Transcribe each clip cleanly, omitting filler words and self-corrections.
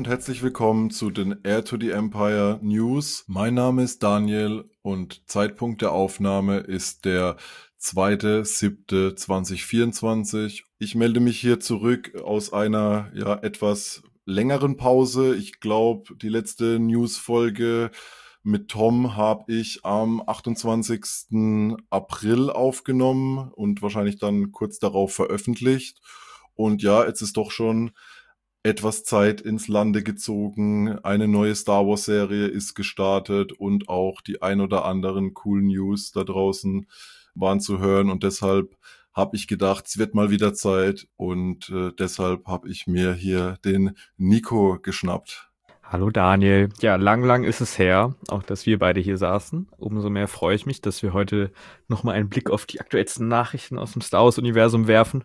und herzlich willkommen zu den Heir to the Empire News. Mein Name ist Daniel und Zeitpunkt der Aufnahme ist der 2.7.2024. Ich melde mich hier zurück aus einer etwas längeren Pause. Ich glaube, die letzte News-Folge mit Tom habe ich am 28. April aufgenommen und wahrscheinlich dann kurz darauf veröffentlicht. Und ja, jetzt ist doch schon etwas Zeit ins Lande gezogen. Eine neue Star Wars Serie ist gestartet und auch die ein oder anderen coolen News da draußen waren zu hören. Und deshalb habe ich gedacht, es wird mal wieder Zeit. Und deshalb habe ich mir hier den Nico geschnappt. Hallo Daniel. Ja, lang ist es her, auch dass wir beide hier saßen. Umso mehr freue ich mich, dass wir heute nochmal einen Blick auf die aktuellsten Nachrichten aus dem Star Wars-Universum werfen.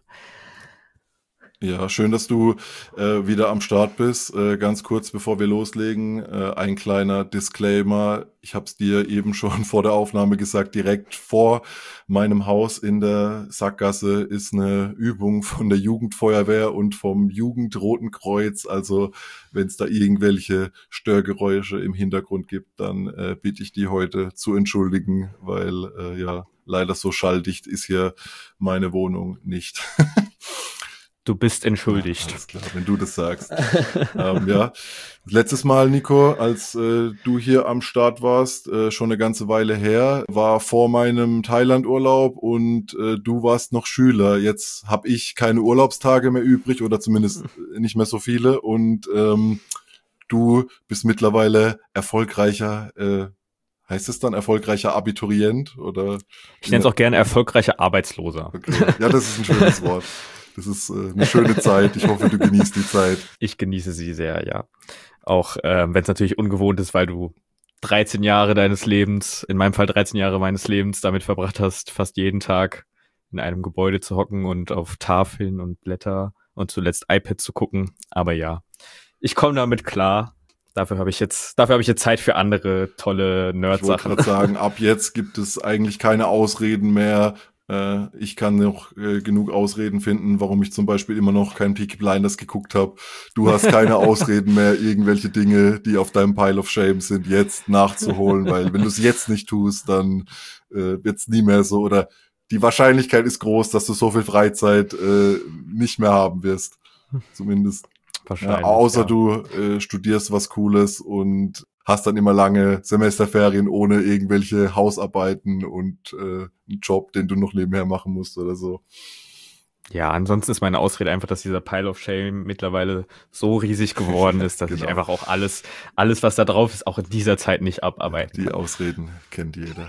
Ja, schön, dass du wieder am Start bist. Ganz kurz, bevor wir loslegen, ein kleiner Disclaimer. Ich habe es dir eben schon vor der Aufnahme gesagt, direkt vor meinem Haus in der Sackgasse ist eine Übung von der Jugendfeuerwehr und vom Jugendroten Kreuz. Also wenn es da irgendwelche Störgeräusche im Hintergrund gibt, dann bitte ich die heute zu entschuldigen, weil leider so schalldicht ist hier meine Wohnung nicht. Du bist entschuldigt. Alles klar, wenn du das sagst. Letztes Mal, Nico, als du hier am Start warst, schon eine ganze Weile her, war vor meinem Thailand-Urlaub und du warst noch Schüler. Jetzt habe ich keine Urlaubstage mehr übrig oder zumindest nicht mehr so viele und du bist mittlerweile erfolgreicher, heißt es dann erfolgreicher Abiturient oder? Ich nenne es auch gerne erfolgreicher Arbeitsloser. Okay. Ja, das ist ein schönes Wort. Das ist eine schöne Zeit. Ich hoffe, du genießt die Zeit. Ich genieße sie sehr, ja. Auch wenn es natürlich ungewohnt ist, weil du 13 Jahre deines Lebens, in meinem Fall 13 Jahre meines Lebens, damit verbracht hast, fast jeden Tag in einem Gebäude zu hocken und auf Tafeln und Blätter und zuletzt iPad zu gucken. Aber ja, ich komme damit klar. Dafür habe ich jetzt Zeit für andere tolle Nerd-Sachen. Ich wollte gerade sagen, ab jetzt gibt es eigentlich keine Ausreden mehr. Ich kann noch genug Ausreden finden, warum ich zum Beispiel immer noch kein Peaky Blinders geguckt habe. Du hast keine Ausreden mehr, irgendwelche Dinge, die auf deinem Pile of Shame sind, jetzt nachzuholen, weil wenn du es jetzt nicht tust, dann wird es nie mehr so, oder die Wahrscheinlichkeit ist groß, dass du so viel Freizeit nicht mehr haben wirst. Zumindest. Wahrscheinlich, außer du studierst was Cooles und hast dann immer lange Semesterferien ohne irgendwelche Hausarbeiten und einen Job, den du noch nebenher machen musst oder so. Ja, ansonsten ist meine Ausrede einfach, dass dieser Pile of Shame mittlerweile so riesig geworden ist, dass ich einfach auch alles, was da drauf ist, auch in dieser Zeit nicht abarbeiten kann. Die Ausreden kennt jeder.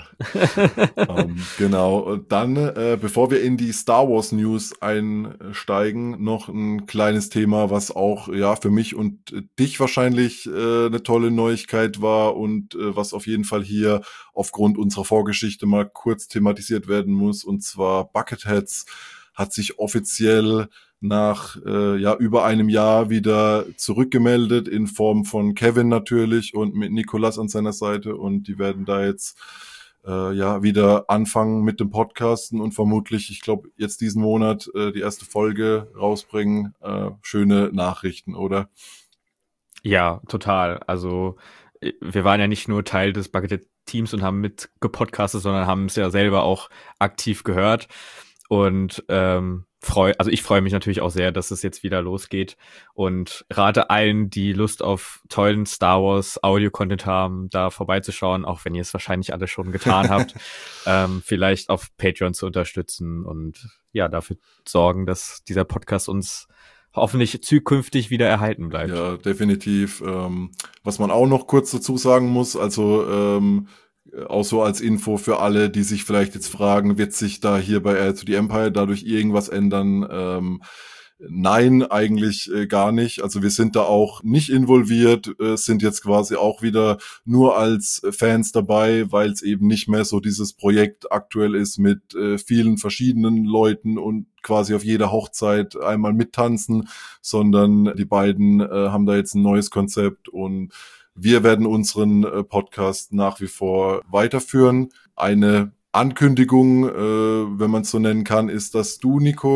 Genau. Und dann, bevor wir in die Star Wars News einsteigen, noch ein kleines Thema, was auch für mich und dich wahrscheinlich eine tolle Neuigkeit war und was auf jeden Fall hier aufgrund unserer Vorgeschichte mal kurz thematisiert werden muss, und zwar Bucketheads hat sich offiziell nach über einem Jahr wieder zurückgemeldet, in Form von Kevin natürlich und mit Nicolas an seiner Seite, und die werden da jetzt wieder anfangen mit dem Podcasten und vermutlich, ich glaube, jetzt diesen Monat die erste Folge rausbringen. Schöne Nachrichten, oder? Ja, total. Also wir waren ja nicht nur Teil des Buckethead-Teams und haben mitgepodcastet, sondern haben es ja selber auch aktiv gehört. Und ich freue mich natürlich auch sehr, dass es jetzt wieder losgeht, und rate allen, die Lust auf tollen Star Wars Audio-Content haben, da vorbeizuschauen, auch wenn ihr es wahrscheinlich alle schon getan habt, vielleicht auf Patreon zu unterstützen und ja, dafür sorgen, dass dieser Podcast uns hoffentlich zukünftig wieder erhalten bleibt. Ja, definitiv. Was man auch noch kurz dazu sagen muss, also auch so als Info für alle, die sich vielleicht jetzt fragen, wird sich da hier bei Heir to the Empire dadurch irgendwas ändern? Nein, eigentlich gar nicht. Also wir sind da auch nicht involviert, sind jetzt quasi auch wieder nur als Fans dabei, weil es eben nicht mehr so dieses Projekt aktuell ist mit vielen verschiedenen Leuten und quasi auf jeder Hochzeit einmal mittanzen, sondern die beiden haben da jetzt ein neues Konzept, und wir werden unseren Podcast nach wie vor weiterführen. Eine Ankündigung, wenn man es so nennen kann, ist, dass du, Nico,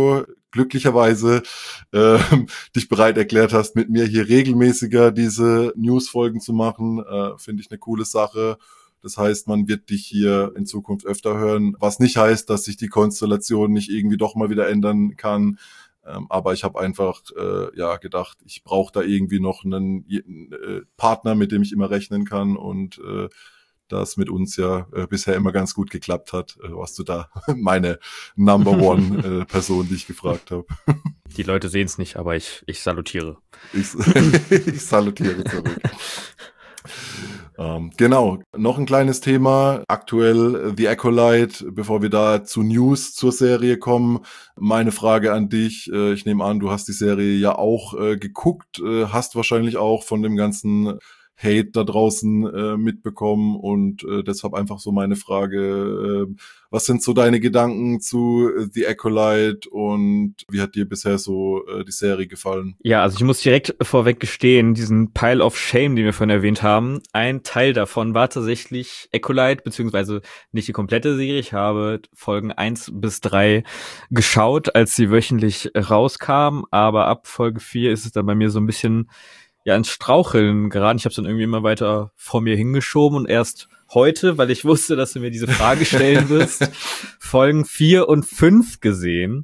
glücklicherweise dich bereit erklärt hast, mit mir hier regelmäßiger diese News-Folgen zu machen. Finde ich eine coole Sache. Das heißt, man wird dich hier in Zukunft öfter hören, was nicht heißt, dass sich die Konstellation nicht irgendwie doch mal wieder ändern kann. Aber ich habe einfach gedacht, ich brauche da irgendwie noch einen Partner, mit dem ich immer rechnen kann und das mit uns ja bisher immer ganz gut geklappt hat. Warst du da meine Number One Person, die ich gefragt habe. Die Leute sehen es nicht, aber ich salutiere. Ich salutiere zurück. Genau, noch ein kleines Thema. Aktuell The Acolyte, bevor wir da zu News zur Serie kommen. Meine Frage an dich, ich nehme an, du hast die Serie ja auch geguckt, hast wahrscheinlich auch von dem ganzen Hate da draußen mitbekommen und deshalb einfach so meine Frage, was sind so deine Gedanken zu The Acolyte und wie hat dir bisher so die Serie gefallen? Ja, also ich muss direkt vorweg gestehen, diesen Pile of Shame, den wir vorhin erwähnt haben, ein Teil davon war tatsächlich Acolyte, beziehungsweise nicht die komplette Serie. Ich habe Folgen 1-3 geschaut, als sie wöchentlich rauskamen, aber ab Folge 4 ist es dann bei mir so ein bisschen ins Straucheln geraten. Ich habe es dann irgendwie immer weiter vor mir hingeschoben und erst heute, weil ich wusste, dass du mir diese Frage stellen wirst, Folgen 4 und 5 gesehen.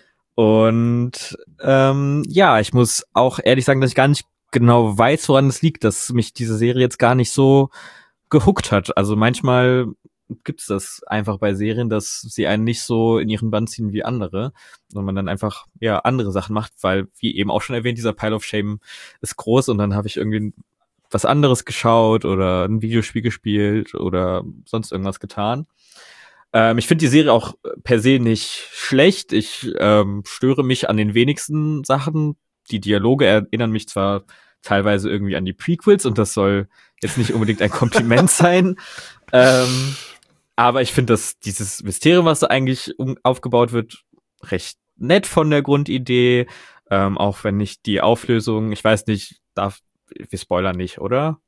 Und ich muss auch ehrlich sagen, dass ich gar nicht genau weiß, woran es liegt, dass mich diese Serie jetzt gar nicht so gehuckt hat. Also manchmal gibt's das einfach bei Serien, dass sie einen nicht so in ihren Bann ziehen wie andere, sondern man dann einfach andere Sachen macht, weil, wie eben auch schon erwähnt, dieser Pile of Shame ist groß und dann habe ich irgendwie was anderes geschaut oder ein Videospiel gespielt oder sonst irgendwas getan. Ich finde die Serie auch per se nicht schlecht. Ich störe mich an den wenigsten Sachen. Die Dialoge erinnern mich zwar teilweise irgendwie an die Prequels und das soll jetzt nicht unbedingt ein Kompliment sein. Aber ich finde, dass dieses Mysterium, was da eigentlich aufgebaut wird, recht nett von der Grundidee. Auch wenn nicht die Auflösung, ich weiß nicht, wir spoilern nicht, oder?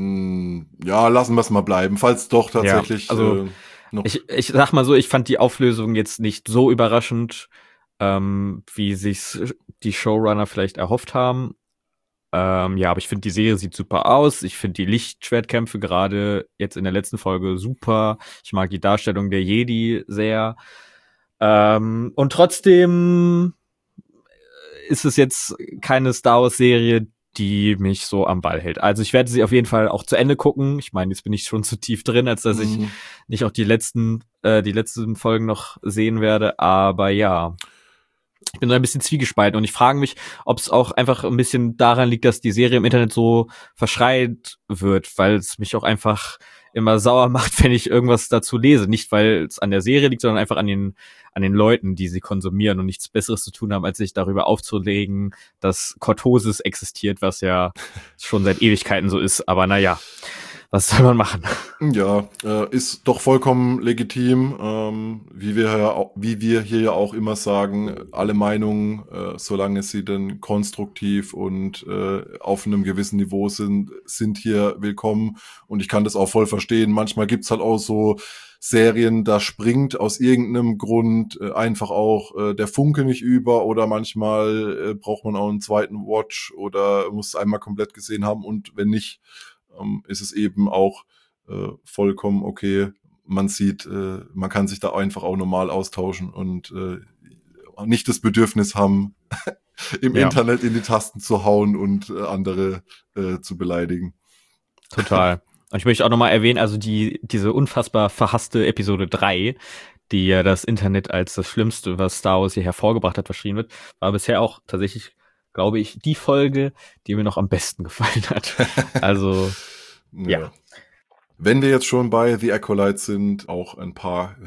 Ja, lassen wir es mal bleiben. Falls doch tatsächlich. Ja, also ich sag mal so, ich fand die Auflösung jetzt nicht so überraschend, wie sich's die Showrunner vielleicht erhofft haben. Aber ich finde, die Serie sieht super aus. Ich finde die Lichtschwertkämpfe gerade jetzt in der letzten Folge super. Ich mag die Darstellung der Jedi sehr. Und trotzdem ist es jetzt keine Star Wars Serie, die mich so am Ball hält. Also ich werde sie auf jeden Fall auch zu Ende gucken. Ich meine, jetzt bin ich schon zu tief drin, als dass ich nicht auch die letzten Folgen noch sehen werde. Aber ja, ich bin so ein bisschen zwiegespalten und ich frage mich, ob es auch einfach ein bisschen daran liegt, dass die Serie im Internet so verschreit wird, weil es mich auch einfach immer sauer macht, wenn ich irgendwas dazu lese. Nicht, weil es an der Serie liegt, sondern einfach an den Leuten, die sie konsumieren und nichts Besseres zu tun haben, als sich darüber aufzulegen, dass Cortosis existiert, was ja schon seit Ewigkeiten so ist. Aber naja, was soll man machen? Ja, ist doch vollkommen legitim, wie wir hier ja auch immer sagen, alle Meinungen, solange sie denn konstruktiv und auf einem gewissen Niveau sind hier willkommen. Und ich kann das auch voll verstehen. Manchmal gibt's halt auch so Serien, da springt aus irgendeinem Grund einfach auch der Funke nicht über oder manchmal braucht man auch einen zweiten Watch oder muss es einmal komplett gesehen haben und wenn nicht, ist es eben auch vollkommen okay. Man sieht, man kann sich da einfach auch normal austauschen und nicht das Bedürfnis haben, im Internet in die Tasten zu hauen und andere zu beleidigen. Total. Und ich möchte auch nochmal erwähnen, also diese unfassbar verhasste Episode 3, die ja das Internet als das Schlimmste, was Star Wars hier hervorgebracht hat, verschrien wird, war bisher auch tatsächlich, glaube ich, die Folge, die mir noch am besten gefallen hat. Also, ja. Wenn wir jetzt schon bei The Acolyte sind, auch ein paar,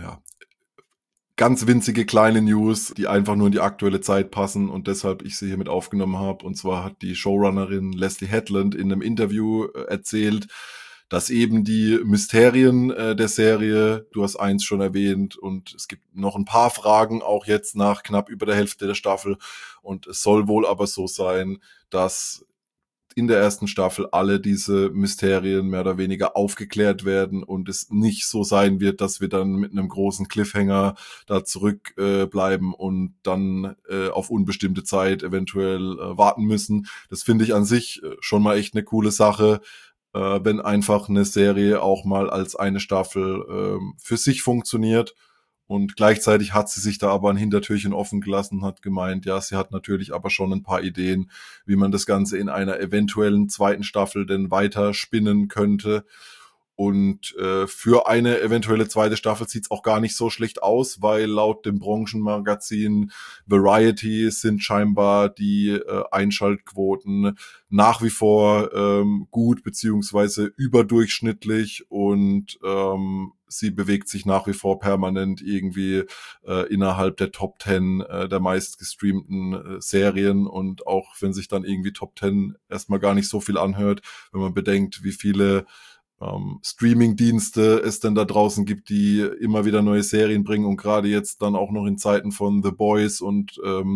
ganz winzige kleine News, die einfach nur in die aktuelle Zeit passen und deshalb ich sie hier mit aufgenommen habe. Und zwar hat die Showrunnerin Leslie Headland in einem Interview erzählt, dass eben die Mysterien der Serie, du hast eins schon erwähnt, und es gibt noch ein paar Fragen, auch jetzt nach knapp über der Hälfte der Staffel. Und es soll wohl aber so sein, dass in der ersten Staffel alle diese Mysterien mehr oder weniger aufgeklärt werden und es nicht so sein wird, dass wir dann mit einem großen Cliffhanger da zurückbleiben und dann auf unbestimmte Zeit eventuell warten müssen. Das finde ich an sich schon mal echt eine coole Sache, wenn einfach eine Serie auch mal als eine Staffel für sich funktioniert. Und gleichzeitig hat sie sich da aber ein Hintertürchen offen gelassen und hat gemeint, ja, sie hat natürlich aber schon ein paar Ideen, wie man das Ganze in einer eventuellen zweiten Staffel denn weiter spinnen könnte. Und für eine eventuelle zweite Staffel sieht's auch gar nicht so schlecht aus, weil laut dem Branchenmagazin Variety sind scheinbar die Einschaltquoten nach wie vor gut beziehungsweise überdurchschnittlich und sie bewegt sich nach wie vor permanent irgendwie innerhalb der Top 10 der meistgestreamten Serien und auch wenn sich dann irgendwie Top 10 erstmal gar nicht so viel anhört, wenn man bedenkt, wie viele Streaming-Dienste es denn da draußen gibt, die immer wieder neue Serien bringen und gerade jetzt dann auch noch in Zeiten von The Boys und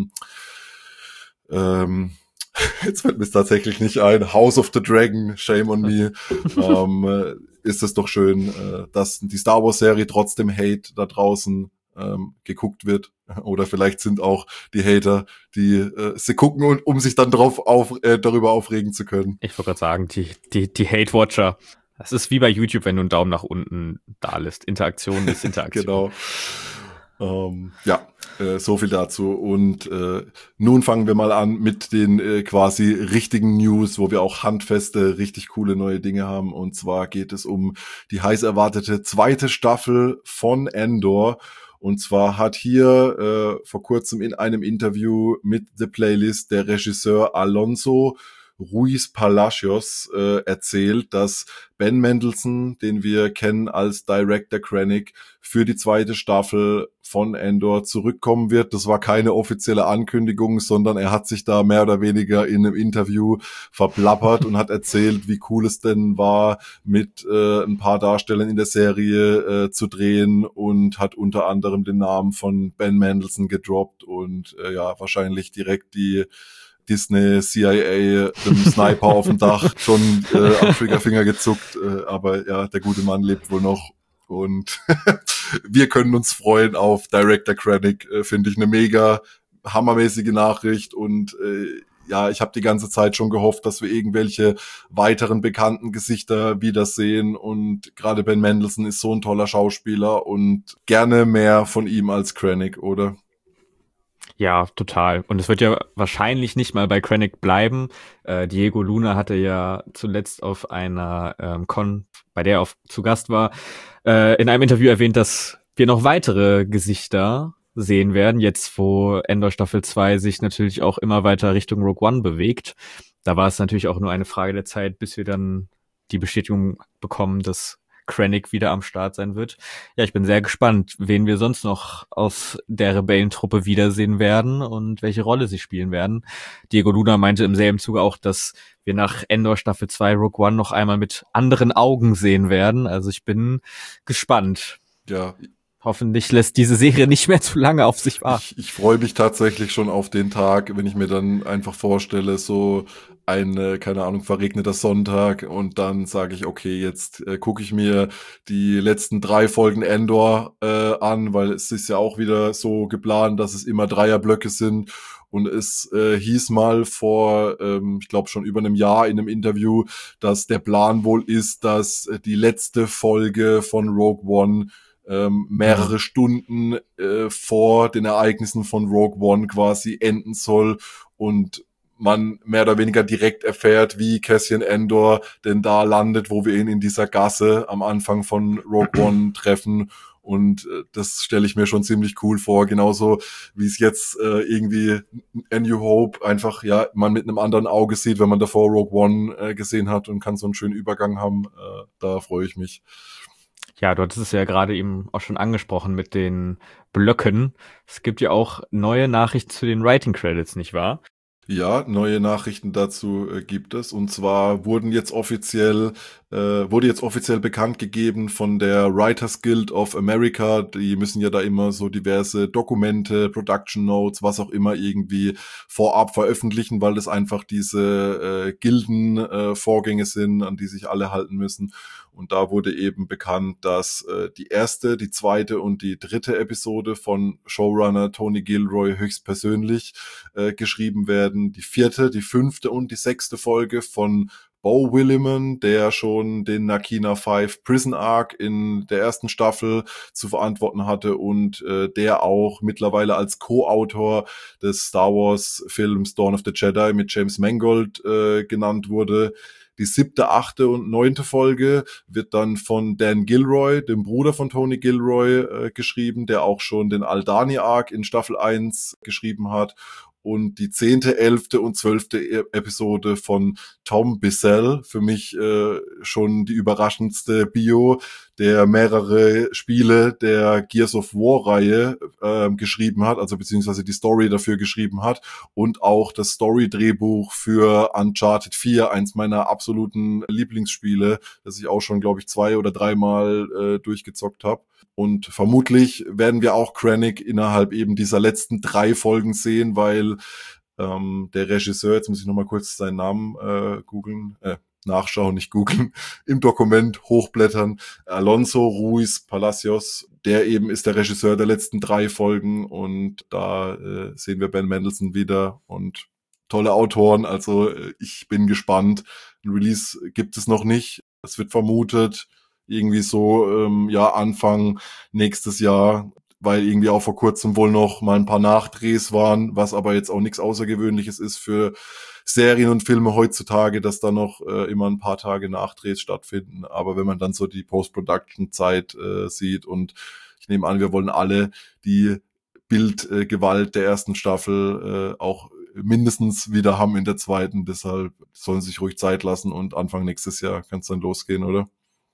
jetzt fällt mir es tatsächlich nicht ein, House of the Dragon, shame on me, ist es doch schön, dass die Star Wars-Serie trotzdem Hate da draußen geguckt wird. Oder vielleicht sind auch die Hater, die sie gucken, und um sich dann darüber aufregen zu können. Ich wollte gerade sagen, die Hate-Watcher. Das ist wie bei YouTube, wenn du einen Daumen nach unten da lässt. Interaktion ist Interaktion. Genau. So viel dazu. Und nun fangen wir mal an mit den quasi richtigen News, wo wir auch handfeste, richtig coole neue Dinge haben. Und zwar geht es um die heiß erwartete zweite Staffel von Andor. Und zwar hat hier vor kurzem in einem Interview mit The Playlist der Regisseur Alonso Ruiz Palacios erzählt, dass Ben Mendelsohn, den wir kennen als Director Krennic, für die zweite Staffel von Andor zurückkommen wird. Das war keine offizielle Ankündigung, sondern er hat sich da mehr oder weniger in einem Interview verplappert und hat erzählt, wie cool es denn war, mit ein paar Darstellern in der Serie zu drehen und hat unter anderem den Namen von Ben Mendelsohn gedroppt und wahrscheinlich direkt die Disney, CIA, dem Sniper auf dem Dach schon am Triggerfinger gezuckt, aber ja, der gute Mann lebt wohl noch und wir können uns freuen auf Director Krennic, finde ich eine mega hammermäßige Nachricht und ich habe die ganze Zeit schon gehofft, dass wir irgendwelche weiteren bekannten Gesichter wiedersehen und gerade Ben Mendelsohn ist so ein toller Schauspieler und gerne mehr von ihm als Krennic, oder? Ja, total. Und es wird ja wahrscheinlich nicht mal bei Krennic bleiben. Diego Luna hatte ja zuletzt auf einer Con, bei der er zu Gast war, in einem Interview erwähnt, dass wir noch weitere Gesichter sehen werden, jetzt wo Andor Staffel 2 sich natürlich auch immer weiter Richtung Rogue One bewegt. Da war es natürlich auch nur eine Frage der Zeit, bis wir dann die Bestätigung bekommen, dass Krennic wieder am Start sein wird. Ja, ich bin sehr gespannt, wen wir sonst noch aus der Rebellentruppe wiedersehen werden und welche Rolle sie spielen werden. Diego Luna meinte im selben Zuge auch, dass wir nach Andor Staffel 2 Rogue One noch einmal mit anderen Augen sehen werden. Also ich bin gespannt. Ja. Hoffentlich lässt diese Serie nicht mehr zu lange auf sich warten. Ich freue mich tatsächlich schon auf den Tag, wenn ich mir dann einfach vorstelle, so ein, keine Ahnung, verregneter Sonntag und dann sage ich, okay, jetzt gucke ich mir die letzten 3 Folgen Andor an, weil es ist ja auch wieder so geplant, dass es immer Dreierblöcke sind und es hieß mal vor, ich glaube schon über einem Jahr in einem Interview, dass der Plan wohl ist, dass die letzte Folge von Rogue One mehrere Stunden vor den Ereignissen von Rogue One quasi enden soll und man mehr oder weniger direkt erfährt, wie Cassian Andor denn da landet, wo wir ihn in dieser Gasse am Anfang von Rogue One treffen. Und das stelle ich mir schon ziemlich cool vor, genauso wie es jetzt irgendwie A New Hope einfach man mit einem anderen Auge sieht, wenn man davor Rogue One gesehen hat und kann so einen schönen Übergang haben. Da freue ich mich. Ja, du hattest es ja gerade eben auch schon angesprochen mit den Blöcken. Es gibt ja auch neue Nachrichten zu den Writing Credits, nicht wahr? Ja, neue Nachrichten dazu gibt es. Und zwar wurde jetzt offiziell bekannt gegeben von der Writers Guild of America. Die müssen ja da immer so diverse Dokumente, Production Notes, was auch immer irgendwie vorab veröffentlichen, weil das einfach diese Gilden-Vorgänge sind, an die sich alle halten müssen. Und da wurde eben bekannt, dass die erste, die zweite und die dritte Episode von Showrunner Tony Gilroy höchstpersönlich geschrieben werden. Die vierte, die fünfte und die sechste Folge von Beau Willimon, der schon den Nakina 5 Prison Arc in der ersten Staffel zu verantworten hatte und der auch mittlerweile als Co-Autor des Star Wars Films Dawn of the Jedi mit James Mangold genannt wurde. Die siebte, achte und neunte Folge wird dann von Dan Gilroy, dem Bruder von Tony Gilroy, geschrieben, der auch schon den Aldani Arc in Staffel 1 geschrieben hat. Und die zehnte, elfte und zwölfte Episode von Tom Bissell, für mich schon die überraschendste Bio, der mehrere Spiele der Gears of War-Reihe geschrieben hat, also beziehungsweise die Story dafür geschrieben hat und auch das Story-Drehbuch für Uncharted 4, eins meiner absoluten Lieblingsspiele, das ich auch schon, glaube ich, 2 oder 3 Mal durchgezockt habe. Und vermutlich werden wir auch Krennic innerhalb eben dieser letzten 3 Folgen sehen, weil der Regisseur, jetzt muss ich nochmal kurz seinen Namen googeln, nachschauen, nicht googeln, im Dokument hochblättern. Alonso Ruiz Palacios, der eben ist der Regisseur der letzten 3 Folgen und da sehen wir Ben Mendelsohn wieder und tolle Autoren, also ich bin gespannt. Ein Release gibt es noch nicht. Es wird vermutet, irgendwie so Anfang nächstes Jahr, weil irgendwie auch vor kurzem wohl noch mal ein paar Nachdrehs waren, was aber jetzt auch nichts Außergewöhnliches ist für Serien und Filme heutzutage, dass da noch immer ein paar Tage Nachdrehs stattfinden. Aber wenn man dann so die Post-Production-Zeit sieht und ich nehme an, wir wollen alle die Bildgewalt der ersten Staffel auch mindestens wieder haben in der zweiten. Deshalb sollen sie sich ruhig Zeit lassen und Anfang nächstes Jahr kann es dann losgehen, oder?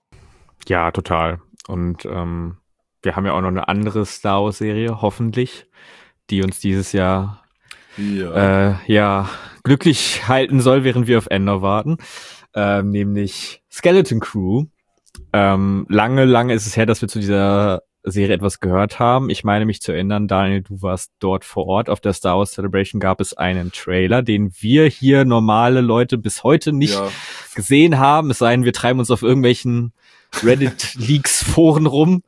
Ja, total. Und wir haben ja auch noch eine andere Star Wars-Serie, hoffentlich, die uns dieses Jahr Ja. glücklich halten soll, während wir auf Endor warten. Nämlich Skeleton Crew. Lange ist es her, dass wir zu dieser Serie etwas gehört haben. Ich meine mich zu erinnern, Daniel, du warst dort vor Ort. Auf der Star Wars Celebration gab es einen Trailer, den wir hier normale Leute bis heute nicht gesehen haben. Es sei denn, wir treiben uns auf irgendwelchen Reddit-Leaks, Foren rum.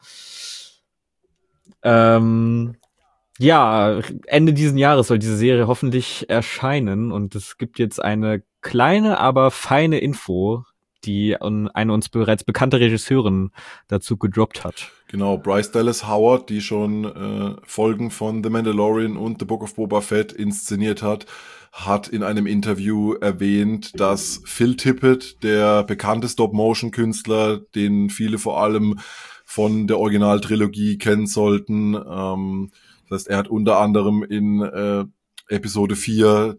Ende diesen Jahres soll diese Serie hoffentlich erscheinen und es gibt jetzt eine kleine, aber feine Info, die eine uns bereits bekannte Regisseurin dazu gedroppt hat. Genau, Bryce Dallas Howard, die schon Folgen von The Mandalorian und The Book of Boba Fett inszeniert hat in einem Interview erwähnt, dass Phil Tippett, der bekannte Stop-Motion-Künstler, den viele vor allem von der Originaltrilogie kennen sollten, das heißt, er hat unter anderem in Episode 4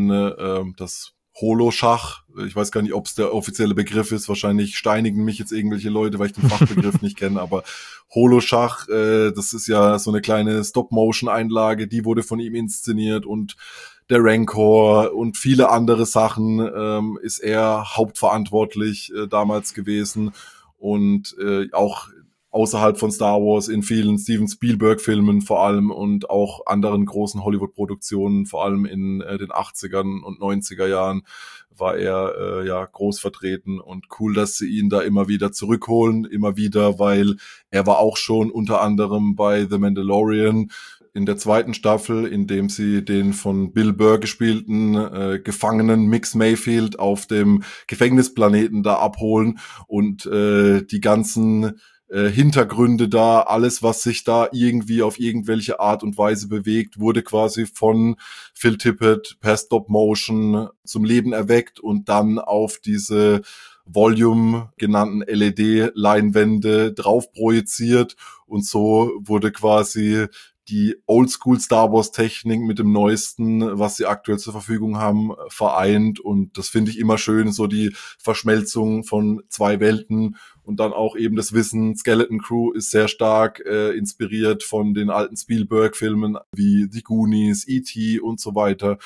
das Holo-Schach, ich weiß gar nicht, ob es der offizielle Begriff ist, wahrscheinlich steinigen mich jetzt irgendwelche Leute, weil ich den Fachbegriff nicht kenne, aber Holo-Schach, das ist ja so eine kleine Stop-Motion-Einlage, die wurde von ihm inszeniert und der Rancor und viele andere Sachen ist er hauptverantwortlich damals gewesen und auch außerhalb von Star Wars in vielen Steven Spielberg-Filmen vor allem und auch anderen großen Hollywood-Produktionen, vor allem in den 80ern und 90er Jahren war er groß vertreten und cool, dass sie ihn da immer wieder zurückholen, immer wieder, weil er war auch schon unter anderem bei The Mandalorian in der zweiten Staffel, in dem sie den von Bill Burr gespielten Gefangenen Mix Mayfield auf dem Gefängnisplaneten da abholen und die ganzen Hintergründe da, alles, was sich da irgendwie auf irgendwelche Art und Weise bewegt, wurde quasi von Phil Tippett per Stop Motion zum Leben erweckt und dann auf diese Volume genannten LED-Leinwände drauf projiziert und so wurde quasi die Oldschool Star Wars Technik mit dem neuesten, was sie aktuell zur Verfügung haben, vereint und das finde ich immer schön, so die Verschmelzung von zwei Welten und dann auch eben das Wissen, Skeleton Crew ist sehr stark inspiriert von den alten Spielberg-Filmen wie The Goonies, E.T. und so weiter.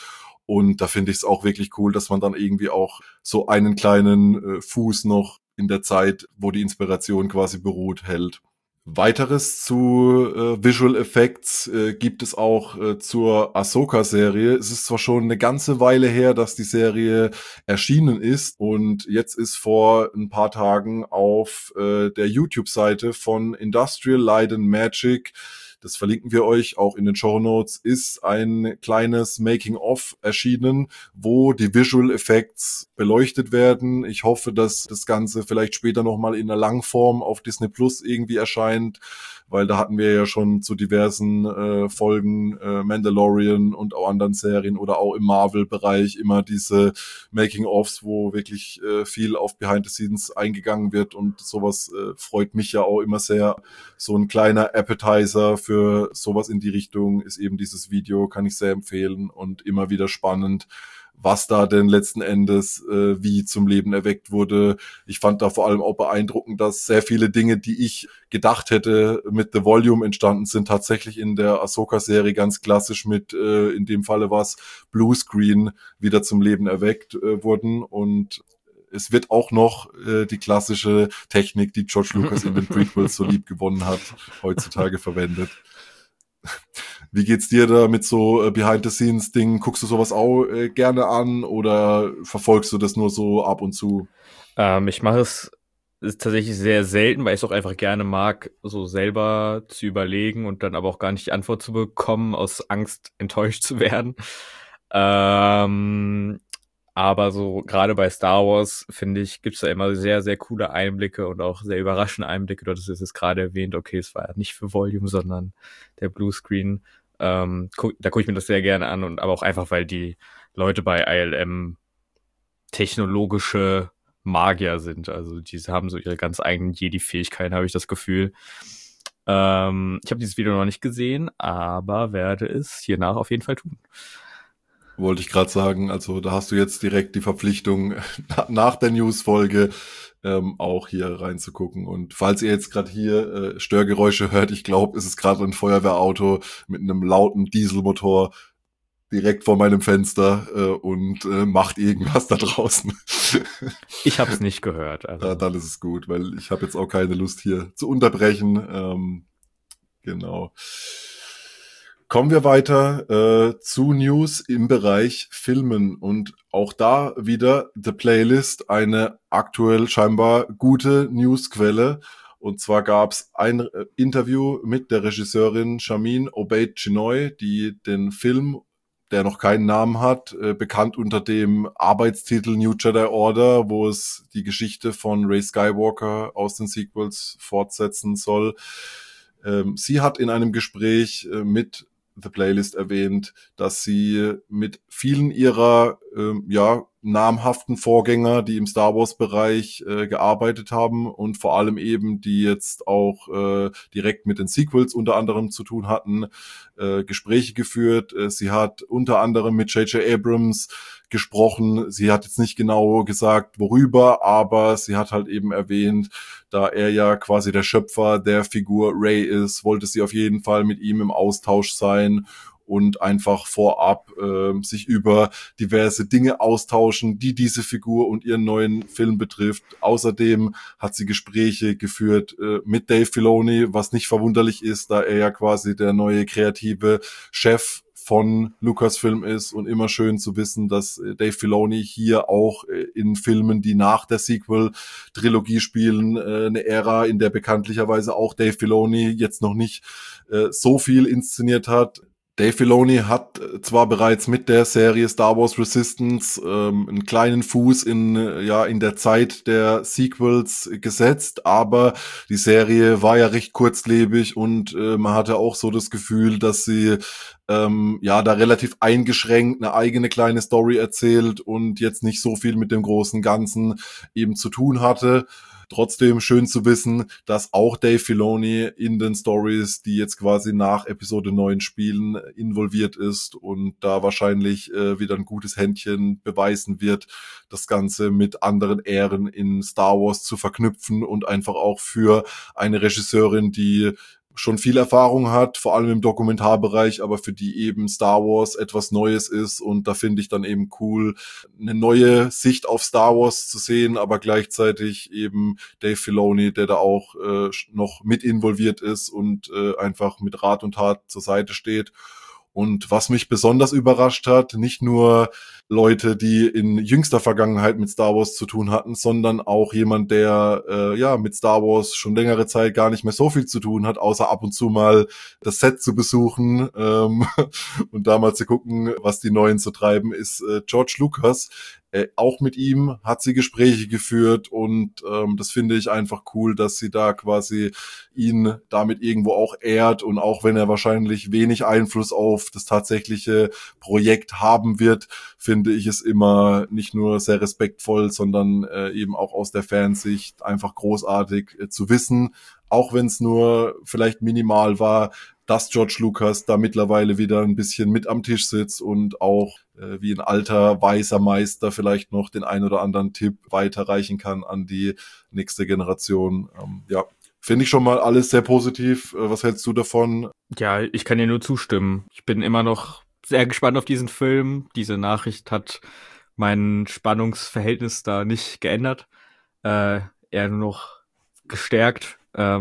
Und da finde ich es auch wirklich cool, dass man dann irgendwie auch so einen kleinen Fuß noch in der Zeit, wo die Inspiration quasi beruht, hält. Weiteres zu Visual Effects gibt es auch zur Ahsoka-Serie. Es ist zwar schon eine ganze Weile her, dass die Serie erschienen ist, und jetzt ist vor ein paar Tagen auf der YouTube-Seite von Industrial Light and Magic, das verlinken wir euch auch in den Shownotes, ist ein kleines Making-of erschienen, wo die Visual Effects beleuchtet werden. Ich hoffe, dass das Ganze vielleicht später nochmal in einer Langform auf Disney Plus irgendwie erscheint, weil da hatten wir ja schon zu diversen Folgen Mandalorian und auch anderen Serien oder auch im Marvel-Bereich immer diese Making-ofs, wo wirklich viel auf Behind the Scenes eingegangen wird, und sowas freut mich ja auch immer sehr. So ein kleiner Appetizer für sowas in die Richtung ist eben dieses Video, kann ich sehr empfehlen, und immer wieder spannend, was da denn letzten Endes wie zum Leben erweckt wurde. Ich fand da vor allem auch beeindruckend, dass sehr viele Dinge, die ich gedacht hätte, mit The Volume entstanden sind, tatsächlich in der Ahsoka-Serie ganz klassisch mit, in dem Falle war es Bluescreen, wieder zum Leben erweckt wurden. Und es wird auch noch die klassische Technik, die George Lucas in den Prequels so lieb gewonnen hat, heutzutage verwendet. Wie geht's dir da mit so Behind-the-Scenes-Dingen? Guckst du sowas auch gerne an oder verfolgst du das nur so ab und zu? Ich mache es ist tatsächlich sehr selten, weil ich es auch einfach gerne mag, so selber zu überlegen und dann aber auch gar nicht die Antwort zu bekommen, aus Angst enttäuscht zu werden. Aber so gerade bei Star Wars, finde ich, gibt's da immer sehr, sehr coole Einblicke und auch sehr überraschende Einblicke. Du hattest es jetzt gerade erwähnt, okay, es war ja nicht für Volume, sondern der Bluescreen. Da gucke ich mir das sehr gerne an, und aber auch einfach, weil die Leute bei ILM technologische Magier sind. Also die haben so ihre ganz eigenen Jedi-Fähigkeiten, habe ich das Gefühl. Ich habe dieses Video noch nicht gesehen, aber werde es hiernach auf jeden Fall tun. Wollte ich gerade sagen, also da hast du jetzt direkt die Verpflichtung, nach der News-Folge auch hier reinzugucken. Und falls ihr jetzt gerade hier Störgeräusche hört, ich glaube, es ist gerade ein Feuerwehrauto mit einem lauten Dieselmotor direkt vor meinem Fenster und macht irgendwas da draußen. Ich habe es nicht gehört. Also. Dann ist es gut, weil ich habe jetzt auch keine Lust hier zu unterbrechen. Genau. Kommen wir weiter zu News im Bereich Filmen, und auch da wieder The Playlist, eine aktuell scheinbar gute Newsquelle. Und zwar gab es ein Interview mit der Regisseurin Shameen Obaid-Chinoy, die den Film, der noch keinen Namen hat, bekannt unter dem Arbeitstitel New Jedi Order, wo es die Geschichte von Rey Skywalker aus den Sequels fortsetzen soll. Sie hat in einem Gespräch mit The Playlist erwähnt, dass sie mit vielen ihrer namhaften Vorgänger, die im Star Wars Bereich gearbeitet haben und vor allem eben die jetzt auch direkt mit den Sequels unter anderem zu tun hatten, Gespräche geführt. Sie hat unter anderem mit J.J. Abrams gesprochen. Sie hat jetzt nicht genau gesagt, worüber, aber sie hat halt eben erwähnt, da er ja quasi der Schöpfer der Figur Rey ist, wollte sie auf jeden Fall mit ihm im Austausch sein und einfach vorab sich über diverse Dinge austauschen, die diese Figur und ihren neuen Film betrifft. Außerdem hat sie Gespräche geführt mit Dave Filoni, was nicht verwunderlich ist, da er ja quasi der neue kreative Chef von Lucasfilm ist, und immer schön zu wissen, dass Dave Filoni hier auch in Filmen, die nach der Sequel-Trilogie spielen, eine Ära, in der bekanntlicherweise auch Dave Filoni jetzt noch nicht so viel inszeniert hat. Dave Filoni hat zwar bereits mit der Serie Star Wars Resistance einen kleinen Fuß in der Zeit der Sequels gesetzt, aber die Serie war ja recht kurzlebig, und man hatte auch so das Gefühl, dass sie da relativ eingeschränkt eine eigene kleine Story erzählt und jetzt nicht so viel mit dem großen Ganzen eben zu tun hatte. Trotzdem schön zu wissen, dass auch Dave Filoni in den Stories, die jetzt quasi nach Episode 9 spielen, involviert ist und da wahrscheinlich wieder ein gutes Händchen beweisen wird, das Ganze mit anderen Ehren in Star Wars zu verknüpfen, und einfach auch für eine Regisseurin, die schon viel Erfahrung hat, vor allem im Dokumentarbereich, aber für die eben Star Wars etwas Neues ist. Und da finde ich dann eben cool, eine neue Sicht auf Star Wars zu sehen, aber gleichzeitig eben Dave Filoni, der da auch noch mit involviert ist und einfach mit Rat und Tat zur Seite steht. Und was mich besonders überrascht hat, nicht nur Leute, die in jüngster Vergangenheit mit Star Wars zu tun hatten, sondern auch jemand, der mit Star Wars schon längere Zeit gar nicht mehr so viel zu tun hat, außer ab und zu mal das Set zu besuchen und da mal zu gucken, was die Neuen so treiben, ist George Lucas. Auch mit ihm hat sie Gespräche geführt und das finde ich einfach cool, dass sie da quasi ihn damit irgendwo auch ehrt und auch wenn er wahrscheinlich wenig Einfluss auf das tatsächliche Projekt haben wird, finde ich es immer nicht nur sehr respektvoll, sondern eben auch aus der Fansicht einfach großartig zu wissen, auch wenn es nur vielleicht minimal war, dass George Lucas da mittlerweile wieder ein bisschen mit am Tisch sitzt und auch wie ein alter, weiser Meister vielleicht noch den ein oder anderen Tipp weiterreichen kann an die nächste Generation. Finde ich schon mal alles sehr positiv. Was hältst du davon? Ja, ich kann dir nur zustimmen. Ich bin immer noch sehr gespannt auf diesen Film. Diese Nachricht hat mein Spannungsverhältnis da nicht geändert. Eher nur noch gestärkt.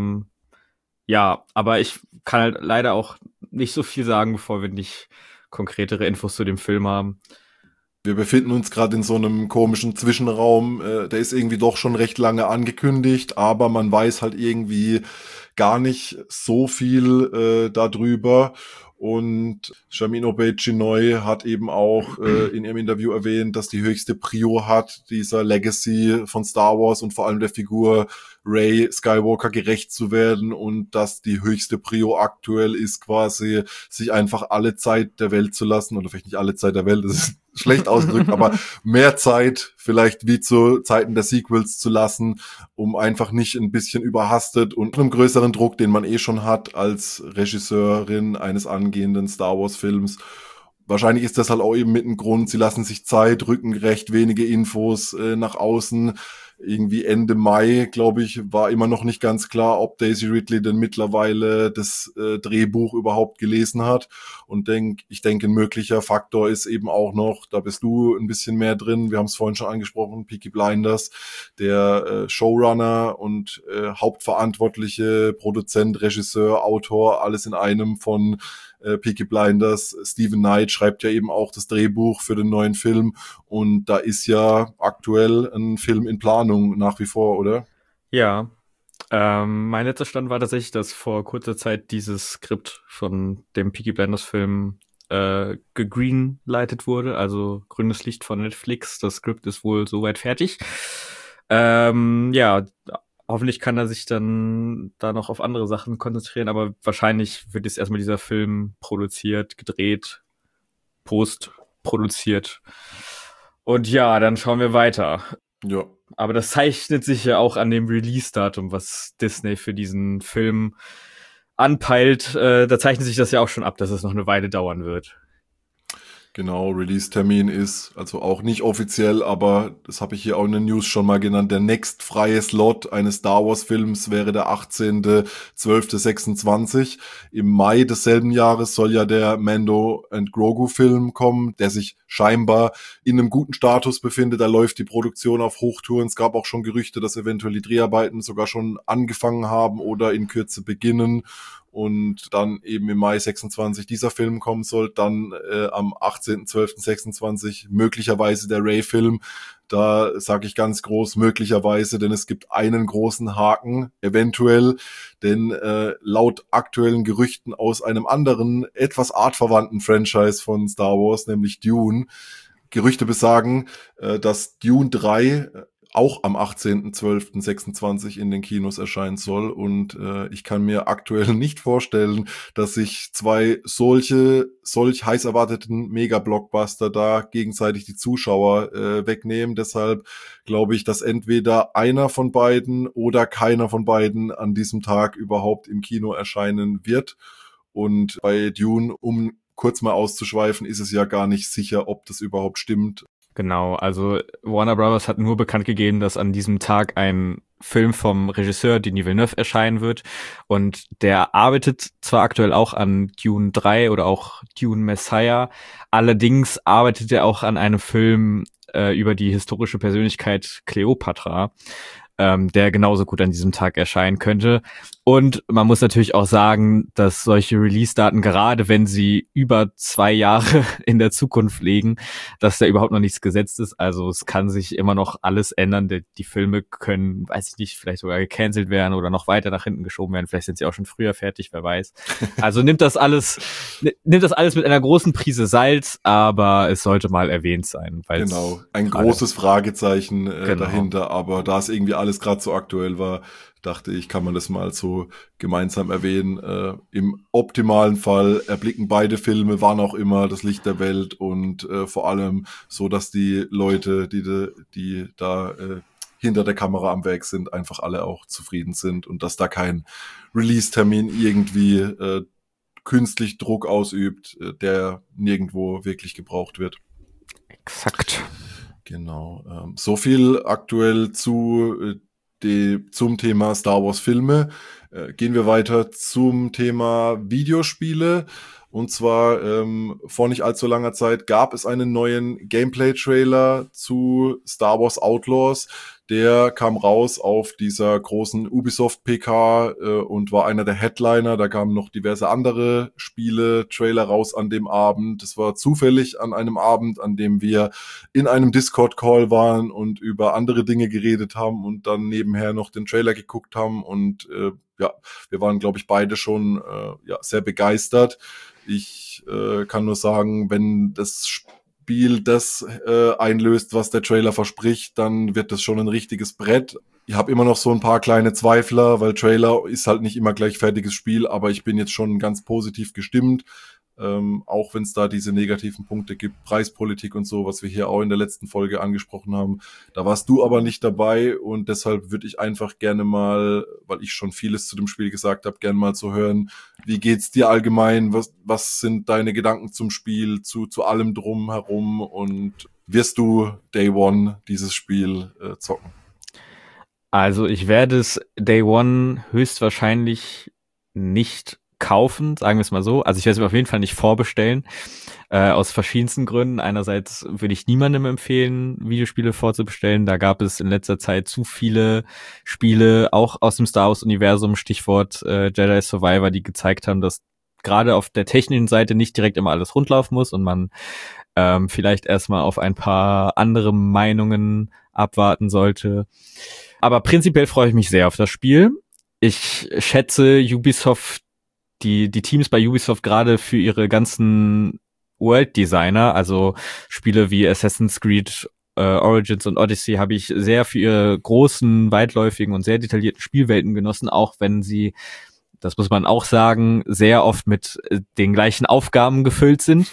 Ja, aber ich kann halt leider auch nicht so viel sagen, bevor wir nicht konkretere Infos zu dem Film haben. Wir befinden uns gerade in so einem komischen Zwischenraum. Der ist irgendwie doch schon recht lange angekündigt, aber man weiß halt irgendwie gar nicht so viel darüber. Und Sharmeen Obaid-Chinoy hat eben auch in ihrem Interview erwähnt, dass die höchste Prio hat, dieser Legacy von Star Wars und vor allem der Figur Rey Skywalker gerecht zu werden und dass die höchste Prio aktuell ist quasi, sich einfach alle Zeit der Welt zu lassen, oder vielleicht nicht alle Zeit der Welt, das ist schlecht ausgedrückt, aber mehr Zeit vielleicht wie zu Zeiten der Sequels zu lassen, um einfach nicht ein bisschen überhastet und einem größeren Druck, den man schon hat als Regisseurin eines angehenden Star Wars Films. Wahrscheinlich ist das halt auch eben mit ein Grund, sie lassen sich Zeit, rücken recht wenige Infos nach außen. Irgendwie Ende Mai, glaube ich, war immer noch nicht ganz klar, ob Daisy Ridley denn mittlerweile das Drehbuch überhaupt gelesen hat. Und ich denke, ein möglicher Faktor ist eben auch noch, da bist du ein bisschen mehr drin, wir haben es vorhin schon angesprochen, Peaky Blinders, der Showrunner und hauptverantwortliche Produzent, Regisseur, Autor, alles in einem von Peaky Blinders. Steven Knight schreibt ja eben auch das Drehbuch für den neuen Film und da ist ja aktuell ein Film in Planung nach wie vor, oder? Ja, mein letzter Stand war tatsächlich, dass vor kurzer Zeit dieses Skript von dem Peaky Blinders Film gegreenlightet wurde, also grünes Licht von Netflix. Das Skript ist wohl soweit fertig. Ja, hoffentlich kann er sich dann da noch auf andere Sachen konzentrieren, aber wahrscheinlich wird jetzt erstmal dieser Film produziert, gedreht, postproduziert. Und ja, dann schauen wir weiter. Ja. Aber das zeichnet sich ja auch an dem Release-Datum, was Disney für diesen Film anpeilt. Da zeichnet sich das ja auch schon ab, dass es noch eine Weile dauern wird. Genau, Release-Termin ist also auch nicht offiziell, aber das habe ich hier auch in den News schon mal genannt. Der nächst freie Slot eines Star Wars-Films wäre der 18.12.26. Im Mai desselben Jahres soll ja der Mando and Grogu-Film kommen, der sich scheinbar in einem guten Status befindet. Da läuft die Produktion auf Hochtouren. Es gab auch schon Gerüchte, dass eventuell die Dreharbeiten sogar schon angefangen haben oder in Kürze beginnen. Und dann eben im Mai 26 dieser Film kommen soll, dann am 18.12.26 möglicherweise der Rey-Film. Da sage ich ganz groß möglicherweise, denn es gibt einen großen Haken, eventuell, denn laut aktuellen Gerüchten aus einem anderen, etwas artverwandten Franchise von Star Wars, nämlich Dune, Gerüchte besagen, dass Dune 3 auch am 18.12.26 in den Kinos erscheinen soll. Und ich kann mir aktuell nicht vorstellen, dass sich zwei solch heiß erwarteten Mega-Blockbuster da gegenseitig die Zuschauer wegnehmen. Deshalb glaube ich, dass entweder einer von beiden oder keiner von beiden an diesem Tag überhaupt im Kino erscheinen wird. Und bei Dune, um kurz mal auszuschweifen, ist es ja gar nicht sicher, ob das überhaupt stimmt. Genau, also Warner Brothers hat nur bekannt gegeben, dass an diesem Tag ein Film vom Regisseur Denis Villeneuve erscheinen wird. Und der arbeitet zwar aktuell auch an Dune 3 oder auch Dune Messiah, allerdings arbeitet er auch an einem Film über die historische Persönlichkeit Kleopatra, der genauso gut an diesem Tag erscheinen könnte. Und man muss natürlich auch sagen, dass solche Release-Daten, gerade wenn sie über 2 Jahre in der Zukunft liegen, dass da überhaupt noch nichts gesetzt ist. Also es kann sich immer noch alles ändern. Die Filme können, weiß ich nicht, vielleicht sogar gecancelt werden oder noch weiter nach hinten geschoben werden. Vielleicht sind sie auch schon früher fertig, wer weiß. Also nimmt das alles mit einer großen Prise Salz, aber es sollte mal erwähnt sein. Genau, ein großes Fragezeichen Genau. dahinter, aber da es irgendwie alles gerade so aktuell war, dachte ich, kann man das mal so gemeinsam erwähnen. Im optimalen Fall erblicken beide Filme, wann auch immer, das Licht der Welt und vor allem so, dass die Leute, die da hinter der Kamera am Werk sind, einfach alle auch zufrieden sind und dass da kein Release-Termin irgendwie künstlich Druck ausübt, der nirgendwo wirklich gebraucht wird. Exakt. Genau. So viel aktuell zum Thema Star Wars Filme. Gehen wir weiter zum Thema Videospiele. Und zwar vor nicht allzu langer Zeit gab es einen neuen Gameplay-Trailer zu Star Wars Outlaws. Der kam raus auf dieser großen Ubisoft-PK und war einer der Headliner. Da kamen noch diverse andere Spiele-Trailer raus an dem Abend. Es war zufällig an einem Abend, an dem wir in einem Discord-Call waren und über andere Dinge geredet haben und dann nebenher noch den Trailer geguckt haben. Und wir waren, glaube ich, beide schon sehr begeistert. Ich kann nur sagen, wenn das Spiel das einlöst, was der Trailer verspricht, dann wird das schon ein richtiges Brett. Ich habe immer noch so ein paar kleine Zweifler, weil Trailer ist halt nicht immer gleich fertiges Spiel, aber ich bin jetzt schon ganz positiv gestimmt. Auch wenn es da diese negativen Punkte gibt, Preispolitik und so, was wir hier auch in der letzten Folge angesprochen haben. Da warst du aber nicht dabei und deshalb würde ich einfach gerne mal, weil ich schon vieles zu dem Spiel gesagt habe, gerne mal zu hören, wie geht's dir allgemein, was sind deine Gedanken zum Spiel, zu allem drum herum und wirst du Day One dieses Spiel zocken? Also ich werde es Day One höchstwahrscheinlich nicht kaufen, sagen wir es mal so. Also ich werde es mir auf jeden Fall nicht vorbestellen, aus verschiedensten Gründen. Einerseits würde ich niemandem empfehlen, Videospiele vorzubestellen. Da gab es in letzter Zeit zu viele Spiele, auch aus dem Star Wars-Universum, Stichwort Jedi Survivor, die gezeigt haben, dass gerade auf der technischen Seite nicht direkt immer alles rundlaufen muss und man vielleicht erstmal auf ein paar andere Meinungen abwarten sollte. Aber prinzipiell freue ich mich sehr auf das Spiel. Ich schätze Ubisoft, die Teams bei Ubisoft gerade für ihre ganzen World-Designer, also Spiele wie Assassin's Creed, Origins und Odyssey, habe ich sehr für ihre großen, weitläufigen und sehr detaillierten Spielwelten genossen, auch wenn sie, das muss man auch sagen, sehr oft mit den gleichen Aufgaben gefüllt sind.